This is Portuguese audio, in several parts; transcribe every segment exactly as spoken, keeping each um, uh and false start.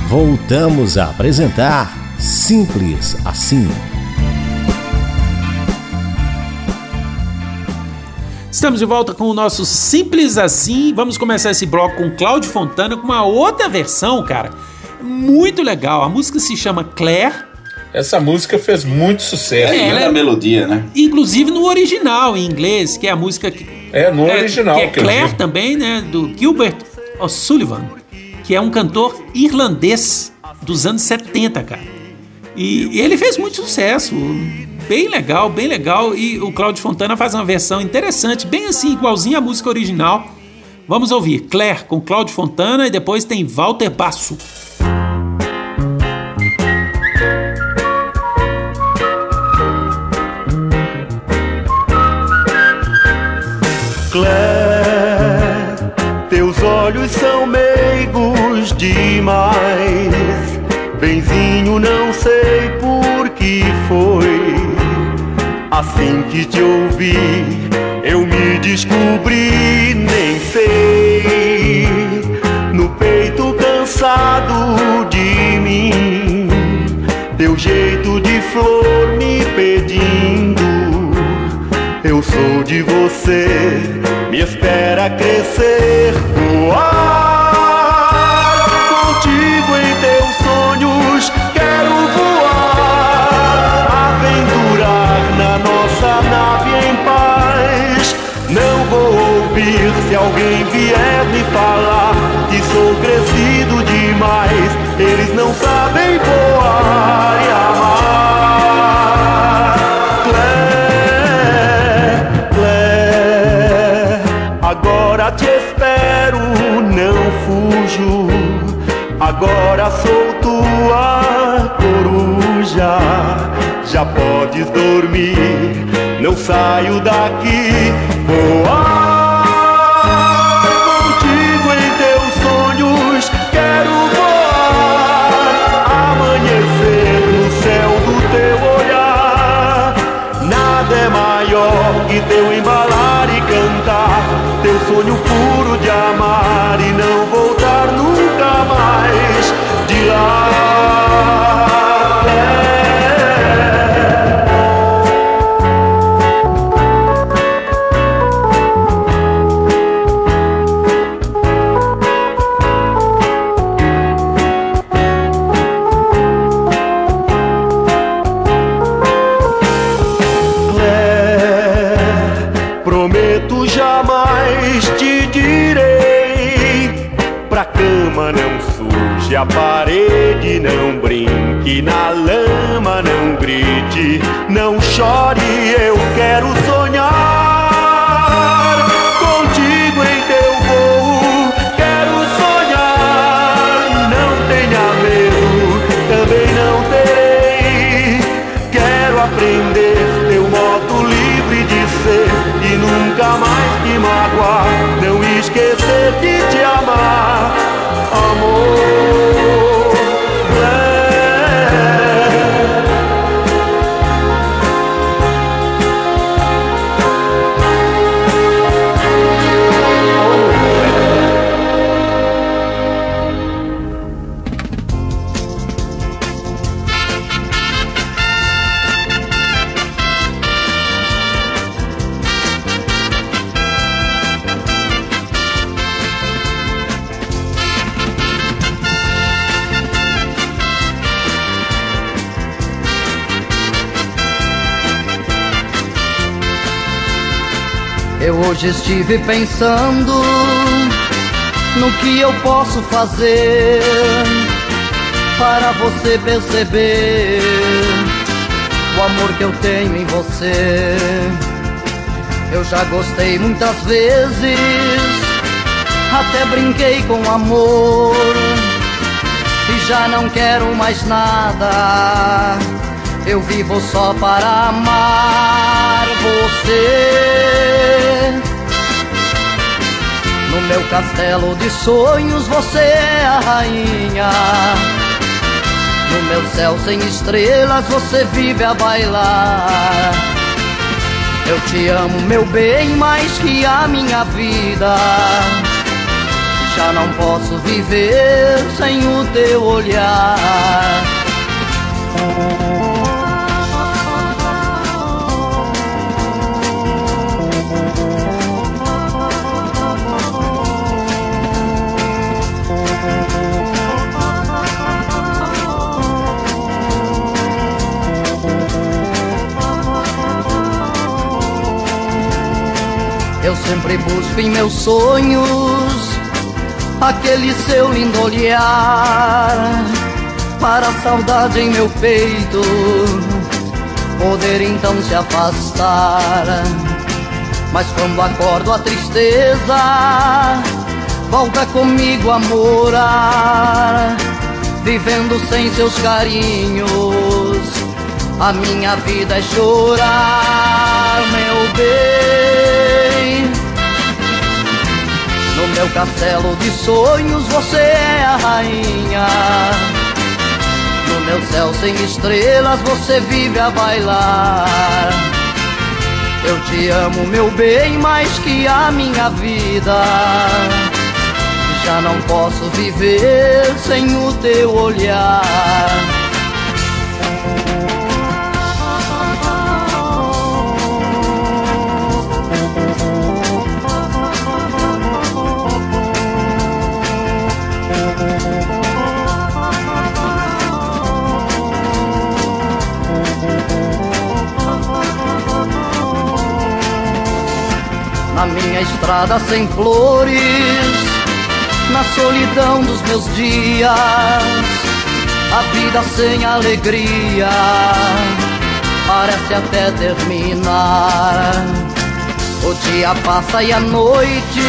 Voltamos a apresentar Simples Assim. Estamos de volta com o nosso Simples Assim. Vamos começar esse bloco com Cláudio Fontana com uma outra versão, cara, muito legal. A música se chama Claire. Essa música fez muito sucesso. É, ela é a melodia, né? Inclusive no original em inglês, que é a música que é no é, original que é que Claire também, né, do Gilbert O'Sullivan, que é um cantor irlandês dos anos setenta, cara. E, e ele fez muito sucesso, bem legal, bem legal. E o Cláudio Fontana faz uma versão interessante, bem assim, igualzinha à música original. Vamos ouvir Claire com Cláudio Fontana e depois tem Walter Basso. Claire, teus olhos são meigos demais. Benzinho, não sei por que foi. Assim que te ouvi, eu me descobri, nem sei. No peito cansado de mim, teu jeito de flor me pedindo. Eu sou de você, me espera crescer, voar contigo em teus sonhos. Quero voar, aventurar na nossa nave em paz. Não vou ouvir se alguém vier me falar que sou crescido demais. Eles não sabem voar e amar. Agora te espero, não fujo. Agora sou tua coruja. Já podes dormir, não saio daqui. Voar contigo em teus sonhos. Quero voar, amanhecer no céu do teu olhar. Nada é maior que teu embalar e cantar. Teu sonho puro de amar e não voltar nunca mais de lá. Prometo jamais te direi, pra cama não suje a parede, não brinque na lama, não grite, não chore, eu quero sonhar contigo em teu voo, quero sonhar, não tenha medo, também não terei, quero aprender teu modo livre de ser e nunca mais te magoar, não esquecer de te amar, amor. Eu hoje estive pensando no que eu posso fazer para você perceber o amor que eu tenho em você. Eu já gostei muitas vezes, até brinquei com amor e já não quero mais nada. Eu vivo só para amar você. No meu castelo de sonhos você é a rainha. No meu céu sem estrelas você vive a bailar. Eu te amo, meu bem, mais que a minha vida. Já não posso viver sem o teu olhar. Eu sempre busco em meus sonhos aquele seu lindo olhar, para a saudade em meu peito poder então se afastar. Mas quando acordo a tristeza volta comigo a morar, vivendo sem seus carinhos a minha vida é chorar, meu bem. No meu castelo de sonhos você é a rainha, no meu céu sem estrelas você vive a bailar. Eu te amo, meu bem, mais que a minha vida. Já não posso viver sem o teu olhar. Na minha estrada sem flores, na solidão dos meus dias, a vida sem alegria parece até terminar. O dia passa e a noite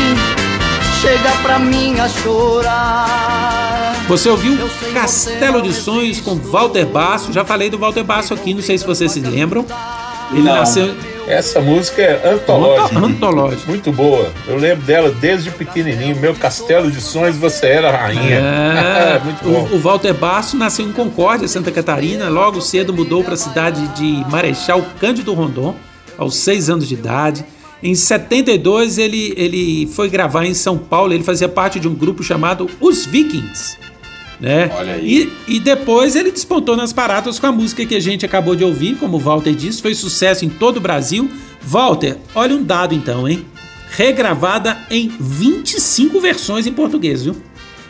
chega pra mim a chorar. Você ouviu Castelo de Sonhos com Walter Basso. Já falei do Walter Basso aqui, não sei se vocês se lembram. Ele Não. nasceu... Essa música é antológica. Antológica. Muito boa. Eu lembro dela desde pequenininho. Meu Castelo de Sonhos, você era a rainha. É, Muito bom. o, o Walter Basso nasceu em Concórdia, Santa Catarina. Logo cedo mudou para a cidade de Marechal Cândido Rondon, aos seis anos de idade. Em setenta e dois ele, ele foi gravar em São Paulo. Ele fazia parte de um grupo chamado Os Vikings, né? Olha aí. E, e depois ele despontou nas paradas com a música que a gente acabou de ouvir, como o Walter disse, foi sucesso em todo o Brasil. Walter, olha um dado então, hein? Regravada em vinte e cinco versões em português, viu?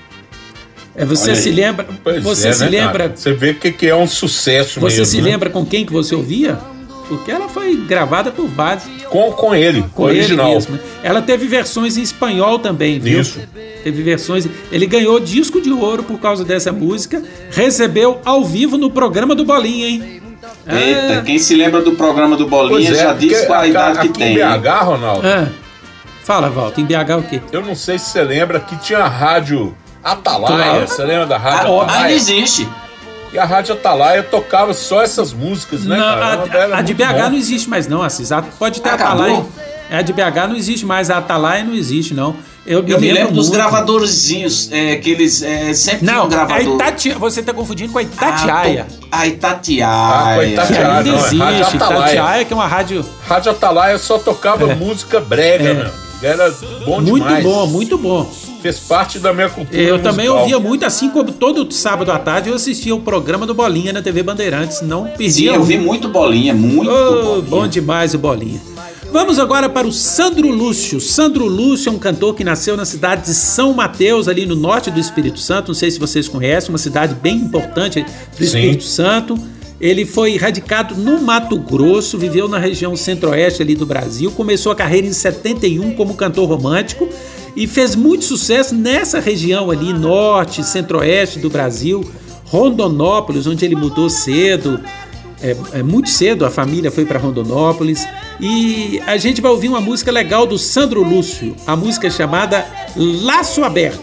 É, você Olha se aí. lembra? Pois Você é, se né, lembra? cara? Você vê que, que é um sucesso Você mesmo. se né? lembra com quem que você ouvia? Porque ela foi gravada por vários. Com, com ele, Com original. ele mesmo, né? Ela teve versões em espanhol também, viu? Isso. Teve versões. Ele ganhou disco de ouro por causa dessa música. Recebeu ao vivo no programa do Bolinha, hein? Eita, Ah, quem se lembra do programa do Bolinha Pois é, já diz porque qual a a- idade que aqui tem. em B H, Ronaldo, ah. Fala, Walter, em B H o quê? eu não sei se você lembra que tinha a rádio Atalaia. Claro. Você lembra da Ah, rádio ainda Atalaia? existe. E a rádio Atalaia tocava só essas músicas, né, Não, cara? a, Era a de muito B H bom. não existe mais não, Assis. A- Pode ter Acabou? Atalaia. A de B H não existe mais, a Atalaia não existe, não. Eu me Eu me lembro lembro dos muito. gravadorzinhos, é, que eles é, sempre tinham Não, um gravador. a Itati... você tá confundindo com a Itatiaia. Ah, tô- a Itatiaia. Ah, com a que Itatiaia. ainda não, é Rádio existe. Atalaia. Itatiaia, que é uma rádio Rádio Atalaia só tocava música brega, É. meu. Era bom muito demais. bom, muito bom. Fez parte da minha cultura Eu musical. também ouvia muito, assim como todo sábado à tarde eu assistia o programa do Bolinha na T V Bandeirantes. Não Sim, perdia eu um. vi muito Bolinha, muito Oh, Bolinha. bom demais o Bolinha. Vamos agora para o Sandro Lúcio. Sandro Lúcio é um cantor que nasceu na cidade de São Mateus, ali no norte do Espírito Santo. Não sei se vocês conhecem, uma cidade bem importante do Espírito Santo. Ele foi radicado no Mato Grosso, viveu na região centro-oeste ali do Brasil, começou a carreira em setenta e um como cantor romântico e fez muito sucesso nessa região ali, norte, centro-oeste do Brasil, Rondonópolis, onde ele mudou cedo. É, é muito cedo a família foi para Rondonópolis e a gente vai ouvir uma música legal do Sandro Lúcio, a música chamada Laço Aberto.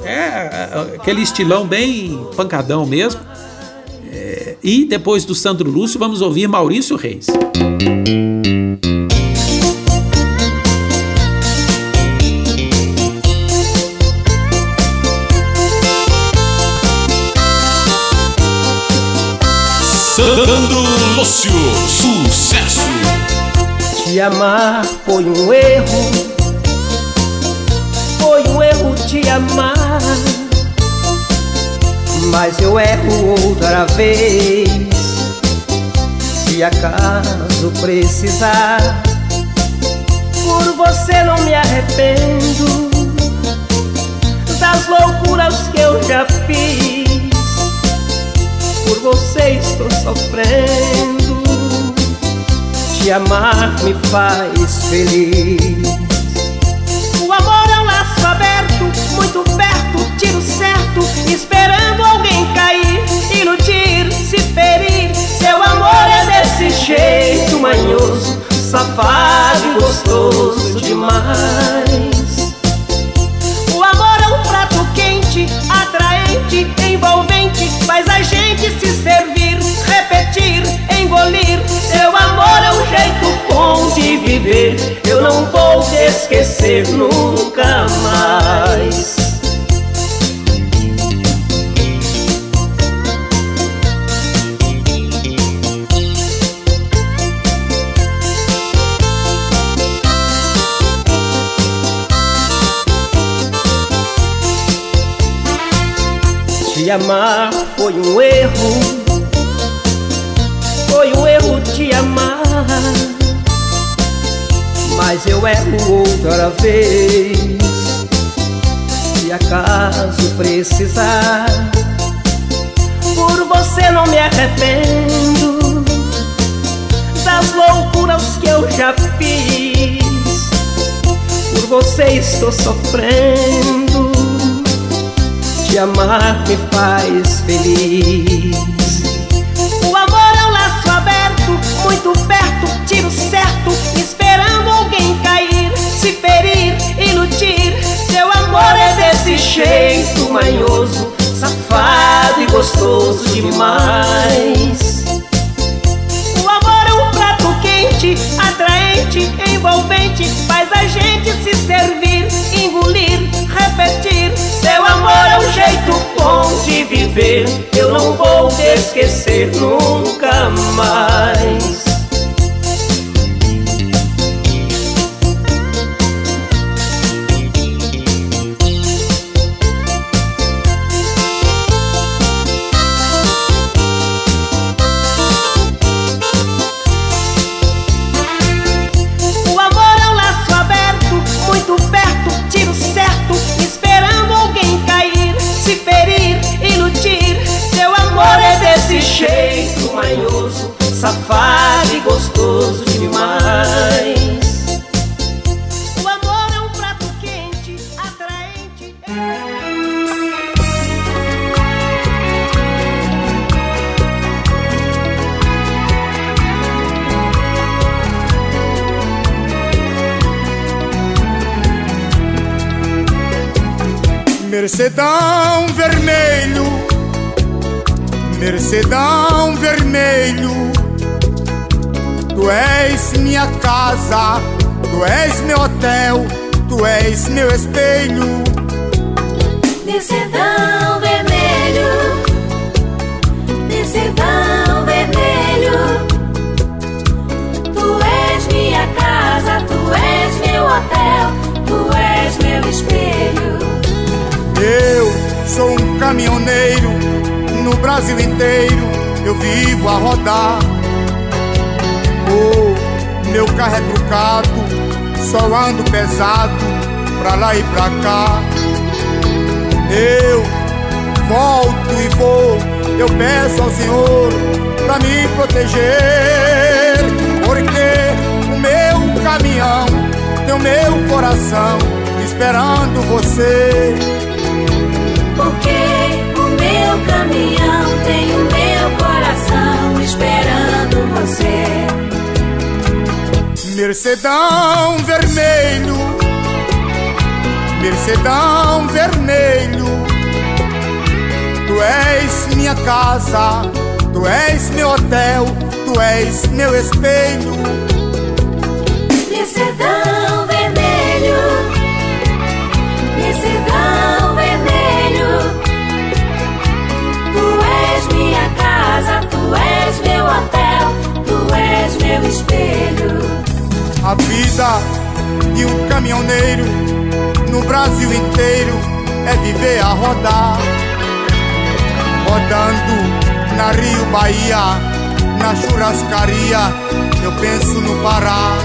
É aquele estilão bem pancadão mesmo. É, e depois do Sandro Lúcio vamos ouvir Maurício Reis. Sandro Lúcio, sucesso. Te amar foi um erro, foi um erro te te amar, mas eu erro outra vez. Se acaso precisar, por você não me arrependo das loucuras que eu já fiz. Por você estou sofrendo, te amar me faz feliz. O amor é um laço aberto, muito perto, tiro certo, esperando alguém cair, iludir, se ferir. Seu amor é desse jeito manhoso, safado e gostoso demais. O amor é um prato quente, atraente, envolvente, faz a gente se servir, repetir, engolir. Seu amor é um jeito bom de viver, eu não vou te esquecer nunca mais. Te amar foi um erro, foi um erro te amar, mas eu erro outra vez. Se acaso precisar, por você não me arrependo das loucuras que eu já fiz. Por você estou sofrendo, te amar me faz feliz. O amor é um laço aberto, muito perto, tiro certo, esperando alguém cair, se ferir, iludir. Seu amor é desse jeito manhoso, safado e gostoso demais. O amor é um prato quente, atraente, envolvente, faz a gente se servir, engolir, repetir. Seu amor é um jeito bom de viver, eu não vou te esquecer nunca mais. O amor é um laço aberto, muito perto, tiro certo, esperando alguém cair, se ferir, iludir. Seu amor é desse jeito manhoso, safado e gostoso demais. O amor é um prato quente, atraente. Mercedão vermelho, Mercedão vermelho, tu és minha casa, tu és meu hotel, tu és meu espelho. Mercedão vermelho, Mercedão vermelho, tu és minha casa, tu és meu hotel, tu és meu espelho. Eu sou um caminhoneiro, no Brasil inteiro eu vivo a rodar. Oh, meu carro é trucado, só ando pesado, pra lá e pra cá. Eu volto e vou, eu peço ao Senhor pra me proteger, porque o meu caminhão tem o meu coração esperando você. Porque o meu caminhão tem o meu coração esperando você. Mercedão vermelho, Mercedão vermelho, tu és minha casa, tu és meu hotel, tu és meu espelho. Mercedão vermelho, Mercedão vermelho, tu és minha casa, tu és meu hotel, tu és meu espelho. A vida de um caminhoneiro no Brasil inteiro é viver a rodar. Rodando na Rio Bahia, na churrascaria, eu penso no Pará.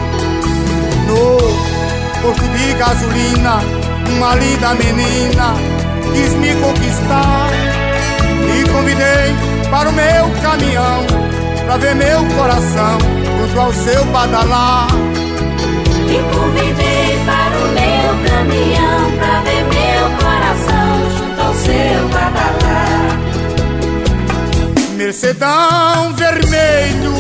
No posto de gasolina, uma linda menina quis me conquistar. E convidei para o meu caminhão, pra ver meu coração junto ao seu badalar. E convidei para o meu caminhão, pra ver meu coração junto ao seu badalar. Mercedão vermelho,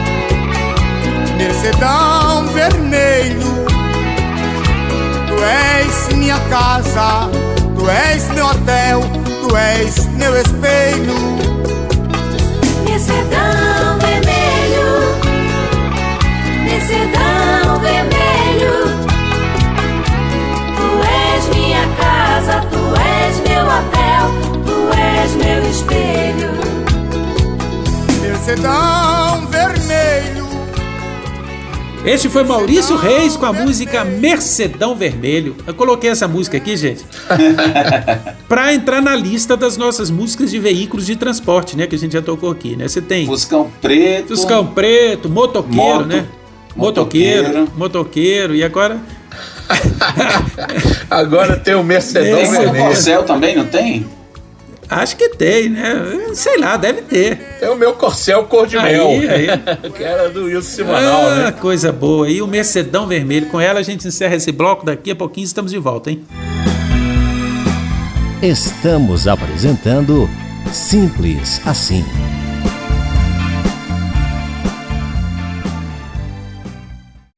Mercedão vermelho, tu és minha casa, tu és meu hotel, tu és meu espelho. Mercedão vermelho, Mercedão vermelho, tu és minha casa, tu és meu hotel, tu és meu espelho. Mercedão vermelho. Este foi Maurício Reis com a música Mercedão Vermelho. Eu coloquei essa música aqui, gente, pra entrar na lista das nossas músicas de veículos de transporte, né? Que a gente já tocou aqui, né? Você tem Fuscão Preto, Fuscão Preto, motoqueiro, Moto, né? motoqueiro. motoqueiro, motoqueiro, e agora? Agora tem o Mercedão É, Tem o vermelho. Corcel também, não tem? Acho que tem, né? Sei lá, deve ter. Tem o meu Corcel cor de Aí, mel. aí. Que era do Wilson Simonal, Ah, né? coisa boa. E o Mercedão Vermelho. Com ela a gente encerra esse bloco. Daqui a pouquinho estamos de volta, hein? Estamos apresentando Simples Assim.